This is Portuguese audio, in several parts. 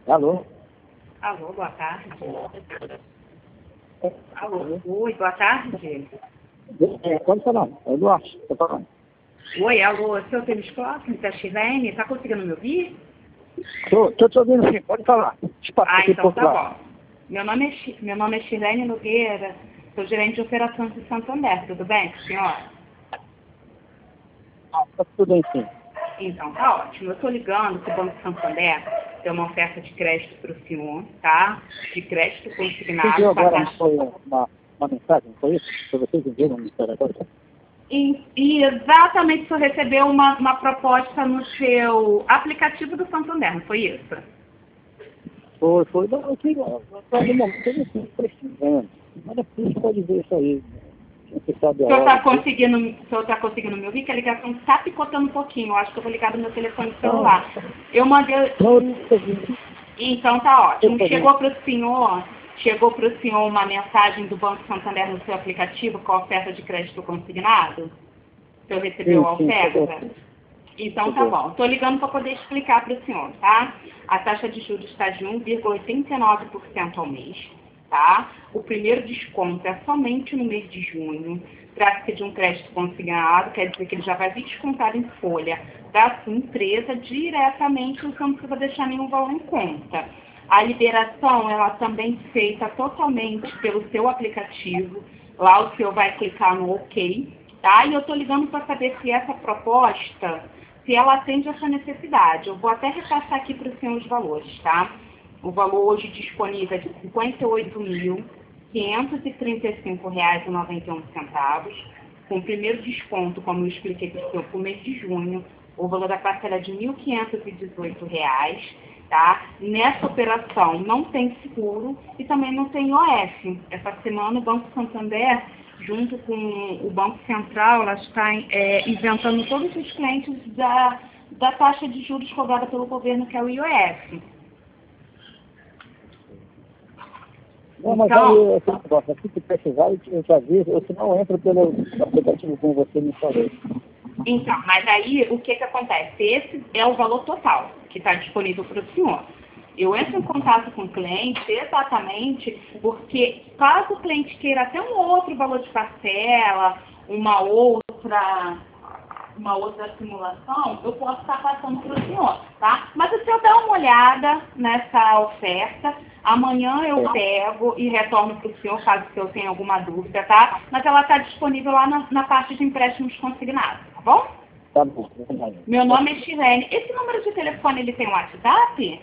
Alô? Alô, boa tarde. Alô, oi, boa tarde. Pode falar, é Eduardo, tô falando. Oi, alô, seu Tênis Cosmos, a Chilene, tá conseguindo me ouvir? Tô te ouvindo sim, pode falar. Espaço aqui Então tá Portugal. bom. Meu nome é Chilene Nogueira, sou gerente de operações de Santander, tudo bem, senhora? Tá tudo bem sim. Então tá ótimo. Eu estou ligando que o Banco Santander tem uma oferta de crédito para o senhor, tá? De crédito Você consignado viu com a agora, não taxa. foi uma mensagem, foi isso? Foi vocês enviaram uma mensagem agora? E exatamente o senhor recebeu uma proposta no seu aplicativo do Santander, não foi isso? Foi, não, aqui, no momento eu não estou precisando. Mas depois pode ver isso aí. Você sabe O a senhor hora. está conseguindo me ouvir? Que a ligação está picotando um pouquinho. Eu acho que eu vou ligar do meu telefone celular. Eu mandei. Não, eu estou ouvindo. Então tá ótimo. Eu tô Chegou para o senhor uma mensagem do Banco Santander no seu aplicativo com a oferta de crédito consignado? O senhor recebeu a Sim, oferta? Então tá chegou. bom. Estou ligando para poder explicar para o senhor, tá? A taxa de juros está de 1,89% ao mês, tá? O primeiro desconto é somente no mês de junho. Trata-se de um crédito consignado, quer dizer que ele já vai vir descontado em folha da sua empresa diretamente, você não precisa deixar nenhum valor em conta. A liberação, ela também é feita totalmente pelo seu aplicativo. Lá o senhor vai clicar no OK, tá? E eu estou ligando para saber se essa proposta, se ela atende essa necessidade. Eu vou até repassar aqui para o senhor os valores, tá? O valor hoje disponível é de R$ 58.535,91. Com o primeiro desconto, como eu expliquei para o senhor, para o mês de junho, o valor da parcela é de R$ 1.518. Tá? Nessa operação não tem seguro e também não tem IOF. Essa semana o Banco Santander, junto com o Banco Central, ela está isentando todos os clientes da taxa de juros cobrada pelo governo, que é o IOF. Não, mas Então, aí, esse negócio, assim que precisar, eu te aviso, ou se não, entra pelo aplicativo como você me falou. Então, mas aí o que acontece? Esse é o valor total que está disponível para o senhor. Eu entro em contato com o cliente exatamente porque, caso o cliente queira até um outro valor de parcela, uma outra simulação, eu posso estar passando para o senhor, tá? Mas o senhor dá uma olhada nessa oferta, amanhã eu pego e retorno para o senhor, caso o senhor tenha alguma dúvida, tá? Mas ela está disponível lá na parte de empréstimos consignados, tá bom? Tá bom. Meu nome é Chilene. Esse número de telefone, ele tem um WhatsApp?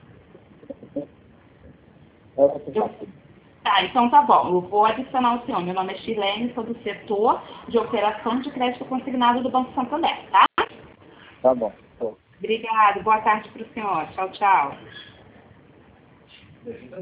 Tá, então tá bom. Eu vou adicionar o senhor. Meu nome é Chilene, sou do setor de operação de crédito consignado do Banco Santander, tá? Tá bom. Obrigada. Boa tarde para o senhor. Tchau, tchau.